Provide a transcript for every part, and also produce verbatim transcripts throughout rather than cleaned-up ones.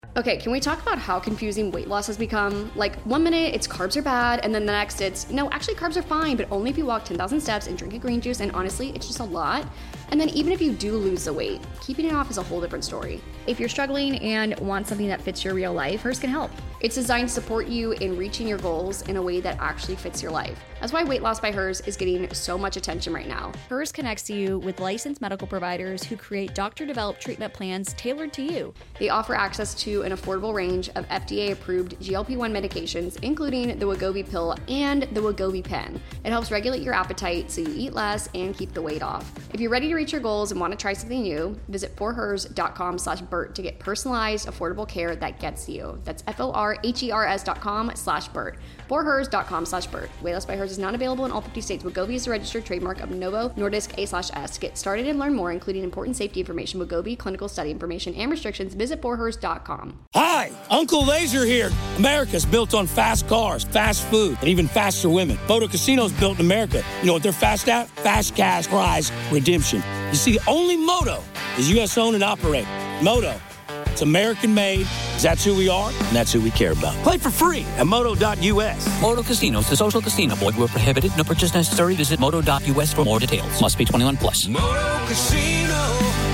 Okay, can we talk about how confusing weight loss has become? Like, one minute it's carbs are bad, and then the next it's, no, actually carbs are fine, but only if you walk ten thousand steps and drink a green juice, and honestly, it's just a lot. And then even if you do lose the weight, keeping it off is a whole different story. If you're struggling and want something that fits your real life, Hers can help. It's designed to support you in reaching your goals in a way that actually fits your life. That's why Weight Loss by Hers is getting so much attention right now. Hers connects you with licensed medical providers who create doctor-developed treatment plans tailored to you. They offer access to an affordable range of F D A-approved G L P one medications, including the Wegovy pill and the Wegovy pen. It helps regulate your appetite so you eat less and keep the weight off. If you're ready to reach your goals and want to try something new, visit forhers.com slash Bert to get personalized, affordable care that gets you. That's F-O-R-H-E-R-S dot com slash Bert. forhers.com slash Bert. Weight Loss by Hers is not available in all fifty states. Wegovy is a registered trademark of Novo Nordisk A slash S. To get started and learn more, including important safety information, Wegovy, clinical study information, and restrictions, visit forhers dot com. Hi, Uncle Laser here. America's built on fast cars, fast food, and even faster women. Moto Casino's built in America. You know what they're fast at? Fast cash prize redemption. You see, only Moto is U S owned and operated. Moto, it's American made. That's who we are, and that's who we care about. Play for free at moto dot U S. Moto Casinos, the social casino. Void where prohibited. No purchase necessary. Visit moto dot U S for more details. Must be twenty-one plus. Moto Casino,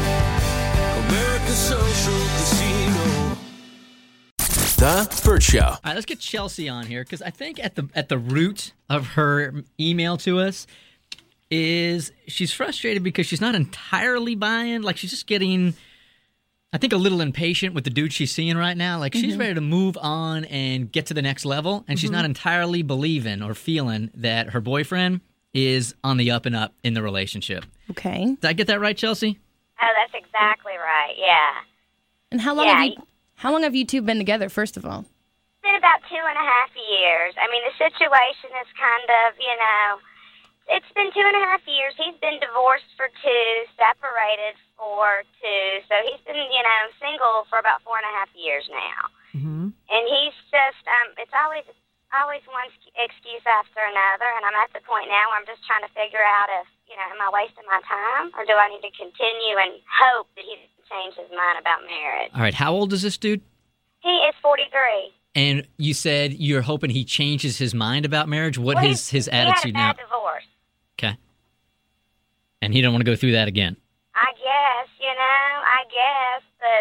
America's social casino. The Bert Show. All right, let's get Chelsea on here because I think at the at the root of her email to us is she's frustrated because she's not entirely buying. Like she's just getting, I think, a little impatient with the dude she's seeing right now. Like she's Mm-hmm. ready to move on and get to the next level, and she's not entirely believing or feeling that her boyfriend is on the up and up in the relationship. Okay. Did I get that right, Chelsea? Oh, that's exactly right. Yeah. And how long Yeah, have you how long have you two been together, first of all? It's been about two and a half years. I mean, the situation is kind of, you know, it's been two and a half years. He's been divorced for two, separated for two. So he's been, you know, single for about four and a half years now. Mm-hmm. And he's just, um, it's always always one excuse after another. And I'm at the point now where I'm just trying to figure out if, you know, am I wasting my time or do I need to continue and hope that he change his mind about marriage? All right, how old is this dude? He is forty-three. And you said you're hoping he changes his mind about marriage. What Well, his his he attitude had a now? bad divorce. Okay. And he don't want to go through that again. I guess, you know, I guess,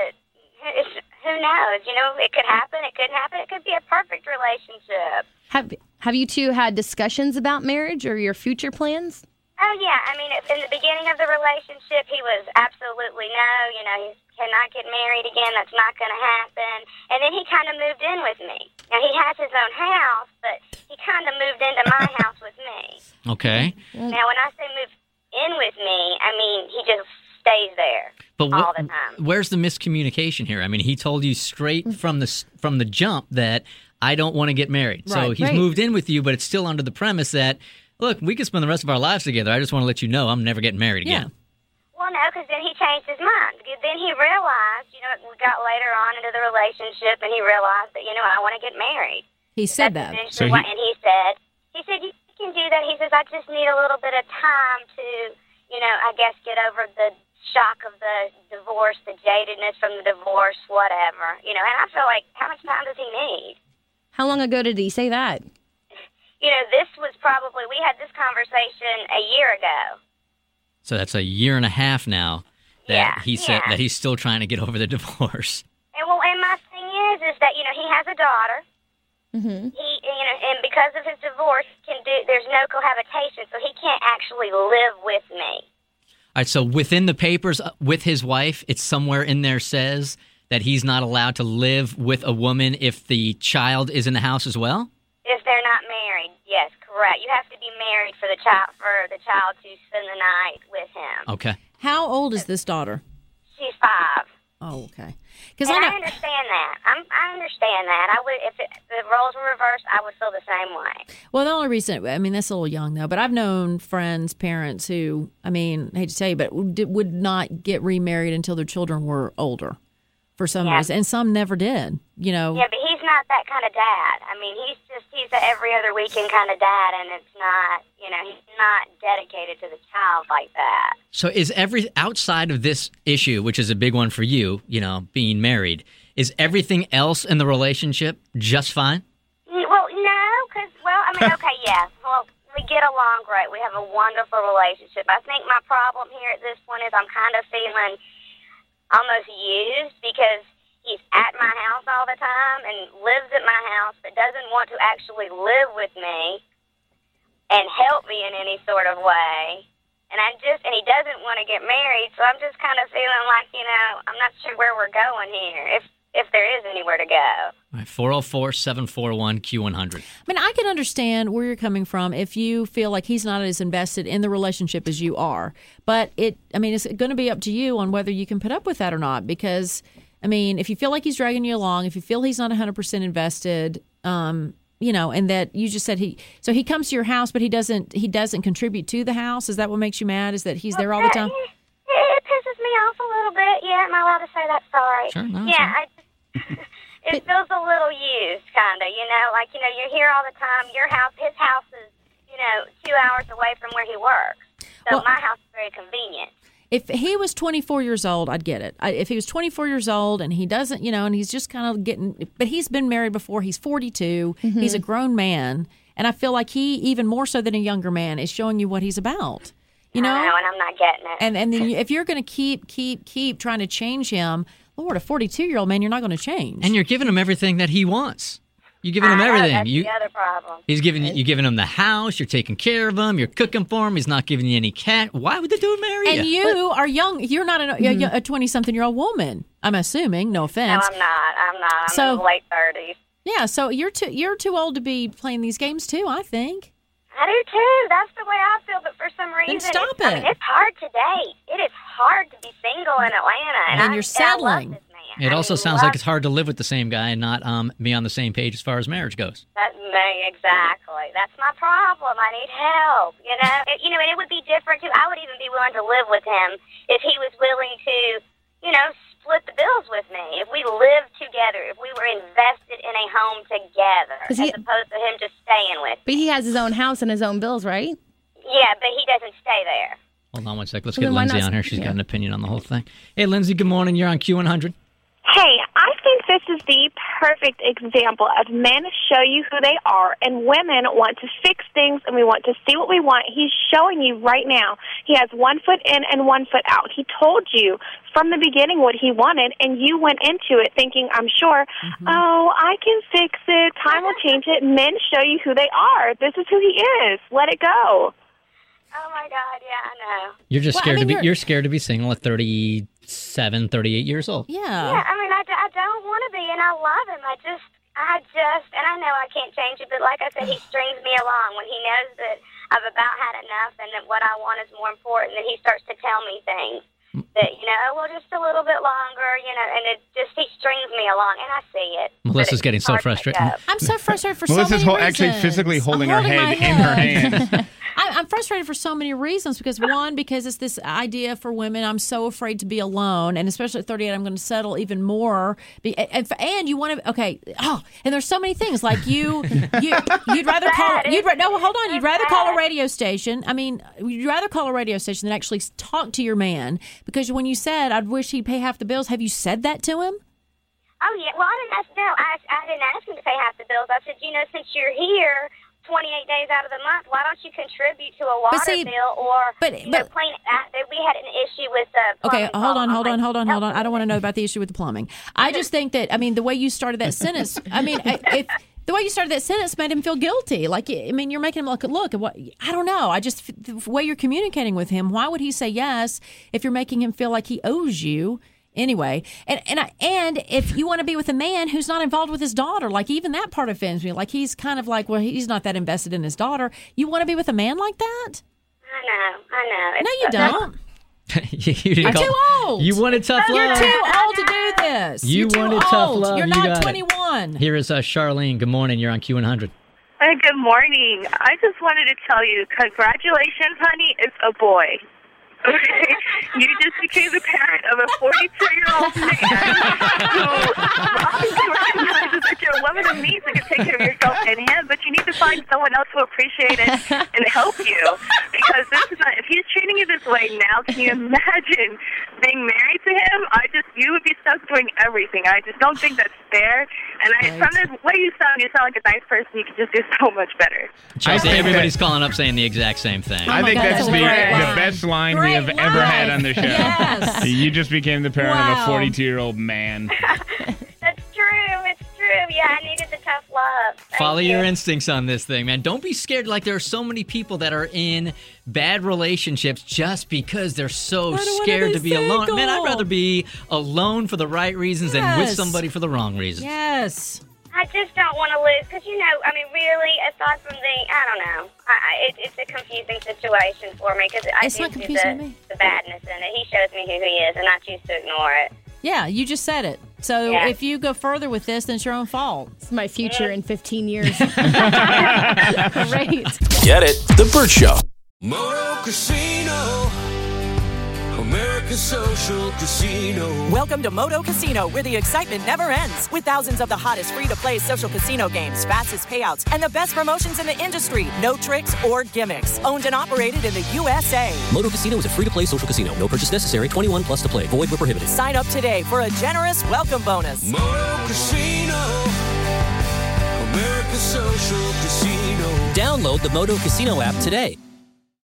but it's, who knows? You know, it could happen, it couldn't happen. It could be a perfect relationship. Have have you two had discussions about marriage or your future plans? Oh, yeah. I mean, in the beginning of the relationship, he was absolutely no, you know, he cannot get married again. That's not going to happen. And then he kind of moved in with me. Now, he has his own house, but he kind of moved into my house with me. Okay. Now, when I say move in with me, I mean, he just stays there But all what, the time. where's the miscommunication here? I mean, he told you straight from the from the jump that I don't want to get married. So Right, he's right. moved in with you, but it's still under the premise that, look, we could spend the rest of our lives together. I just want to let you know I'm never getting married again. Well, no, because then he changed his mind. Then he realized, you know, we got later on into the relationship, and he realized that, you know, I want to get married. He said That's that. eventually So what- he- and he said, he said, you can do that. He says, I just need a little bit of time to, you know, I guess get over the shock of the divorce, the jadedness from the divorce, whatever. You know, and I feel like, how much time does he need? How long ago did he say that? You know, this was probably, we had this conversation a year ago. So that's a year and a half now that Yeah, he said yeah. that he's still trying to get over the divorce. And well, and my thing is, is that, you know, he has a daughter. Mm-hmm. He, you know, and because of his divorce, can do. There's no cohabitation, so he can't actually live with me. All right, so within the papers uh, with his wife, it's somewhere in there says that he's not allowed to live with a woman if the child is in the house as well? If they're not married, yes, correct. You have to be married for the child for the child to spend the night with him. Okay. How old is this daughter? She's five. Oh, okay. Because And I I know. understand that. I'm, I understand that. I would, if it, the roles were reversed, I would feel the same way. Well, the only reason, I mean, that's a little young though, but I've known friends, parents who, I mean, I hate to tell you, but would, would not get remarried until their children were older for some Yeah. reason. And some never did, you know. Yeah, but he's not that kind of dad. I mean, he's just, he's a every other weekend kind of dad, and it's not, you know, he's not dedicated to the child like that. So is every outside of this issue, which is a big one for you, you know, being married, is everything else in the relationship just fine? Well, no, because, well, I mean, okay, yeah. Well, we get along great. We have a wonderful relationship. I think my problem here at this point is I'm kind of feeling almost used because he's at my house all the time and lives at my house but doesn't want to actually live with me and help me in any sort of way. And I just, and he doesn't want to get married, so I'm just kind of feeling like, you know, I'm not sure where we're going here, if if there is anywhere to go. All right, four oh four, seven four one, Q one hundred. I mean, I can understand where you're coming from if you feel like he's not as invested in the relationship as you are. But it, I mean, it's going to be up to you on whether you can put up with that or not. Because, I mean, if you feel like he's dragging you along, if you feel he's not one hundred percent invested, um, you know, and that you just said he, so he comes to your house, but he doesn't, he doesn't contribute to the house. Is that what makes you mad? Is that he's there all the time? It pisses me off a little bit. Yeah, am I allowed to say that? Sorry. Sure, no, yeah, I it feels a little used, kind of, you know, like, you know, you're here all the time. Your house, his house is, you know, two hours away from where he works. So well, my house is very convenient. If he was twenty-four years old, I'd get it. I, if he was twenty-four years old and he doesn't, you know, and he's just kind of getting, but he's been married before. He's forty-two. Mm-hmm. He's a grown man. And I feel like he, even more so than a younger man, is showing you what he's about. You know? I know, and I'm not getting it. And, and then you, if you're going to keep, keep, keep trying to change him, Lord, a forty-two-year-old man, you're not going to change. And you're giving him everything that he wants. You're giving him I know, everything. That's you, the other problem. He's giving you, you're giving him the house. You're taking care of him. You're cooking for him. He's not giving you any cash. Why would the dude marry you? And you are young. You're not a twenty-something-year-old woman. I'm assuming. No offense. No, I'm not. I'm not. I'm so, in the late thirties. Yeah, so you're too you're too old to be playing these games too, I think. I do too. That's the way I feel. But for some reason, then stop it's, it. I mean, it's hard to date. It is hard to be single in Atlanta, and, and I, you're settling. And I love this man. It I also mean, sounds love like it's hard to live with the same guy and not um, be on the same page as far as marriage goes. That may exactly. That's my problem. I need help. You know. It, you know, and it would be different too. I would even be willing to live with him if he was willing to, you know, split the bills with me. If we lived together, if we were invested in a home together, as he, opposed to him just staying with me. But he has his own house and his own bills, right? Yeah, but he doesn't stay there. Hold on one sec. Let's well, get Lindsay not, on here. She's yeah. got an opinion on the whole thing. Hey, Lindsay, good morning. You're on Q one hundred. Hey, I think this is the perfect example of men show you who they are, and women want to fix things, and we want to see what we want. He's showing you right now. He has one foot in and one foot out. He told you from the beginning what he wanted, and you went into it thinking, I'm sure, mm-hmm. oh, I can fix it. Time will change it. Men show you who they are. This is who he is. Let it go. Oh, my God, yeah, I know. You're just well, scared I mean, to be. you're... You're scared to be single at thirty-seven, thirty-eight years old. Yeah. Yeah, I mean, I, I don't want to be, and I love him. I just, I just, and I know I can't change it, but like I said, he strings me along. When he knows that I've about had enough and that what I want is more important, then he starts to tell me things that, you know, well, just a little bit longer, you know, and it just, he strings me along, and I see it. Melissa's getting so frustrated. I'm so frustrated for Melissa's so many ho- actually reasons. physically holding, holding her head, head in her hands. I'm frustrated for so many reasons because, one, because it's this idea for women, I'm so afraid to be alone, and especially at thirty-eight, I'm going to settle even more. And, and you want to, okay, oh, and there's so many things, like you, you you'd rather call, you'd no, hold on, you'd rather call a radio station, I mean, you'd rather call a radio station than actually talk to your man, because when you said, I'd wish he'd pay half the bills, have you said that to him? Oh, yeah, well, I didn't ask, no, I, I didn't ask him to pay half the bills. I said, you know, since you're here twenty-eight days out of the month, why don't you contribute to a water see, bill or, but, you know, but, clean uh, we had an issue with the okay, hold on, hold on, like, hold on, hold on. I don't want to know about the issue with the plumbing. I just think that, I mean, the way you started that sentence, I mean, if the way you started that sentence made him feel guilty. Like, I mean, you're making him look, look, what, I don't know. I just, the way you're communicating with him, why would he say yes if you're making him feel like he owes you? Anyway, and and I, and if you want to be with a man who's not involved with his daughter, like even that part offends me. Like he's kind of like, well, he's not that invested in his daughter. You want to be with a man like that? I know, I know. No, you don't. you didn't You're call, too old. You wanted tough love. You're too old to do this. You You're too wanted old. tough love. You're You not got twenty-one. It. Here is uh, Charlene. Good morning. You're on Q one hundred. Hey, good morning. I just wanted to tell you, congratulations, honey. It's a boy. Okay, you just became the parent of a forty-two-year-old man who obviously recognizes that you're a woman of means and can take care of yourself and him, but you need to find someone else who appreciate it and help you. Because this is not, if he's treating you this way now, can you imagine being married to him? I just, you would be stuck doing everything. I just don't think that's fair. And I, right. from the way you sound, you sound like a nice person. You could just do so much better. Chelsea, everybody's calling up saying the exact same thing. Oh I think God, that's, that's the, the best line great we have line. ever had on the show. Yes. You just became the parent wow. of a forty-two-year-old man. That's true. It's true. Yeah, I needed the tough love. Thank Follow you. your instincts on this thing, man. Don't be scared. Like, there are so many people that are in bad relationships just because they're so scared to be single. alone. Man, I'd rather be alone for the right reasons yes. than with somebody for the wrong reasons. Yes. I just don't want to lose, because, you know, I mean, really, aside from the, I don't know, I, I, it, it's a confusing situation for me, because I It's do not see confusing the, to me. the badness in it. He shows me who he is, and I choose to ignore it. Yeah, you just said it. So Yeah. if you go further with this, then it's your own fault. It's my future in fifteen years. Great. Get it? The Burt Show. Moto Casino, America's social casino. Welcome to Moto Casino, where the excitement never ends. With thousands of the hottest free-to-play social casino games, fastest payouts, and the best promotions in the industry. No tricks or gimmicks. Owned and operated in the U S A. Moto Casino is a free-to-play social casino. No purchase necessary. twenty-one plus to play. Void where prohibited. Sign up today for a generous welcome bonus. Moto Casino, America's social casino. Download the Moto Casino app today.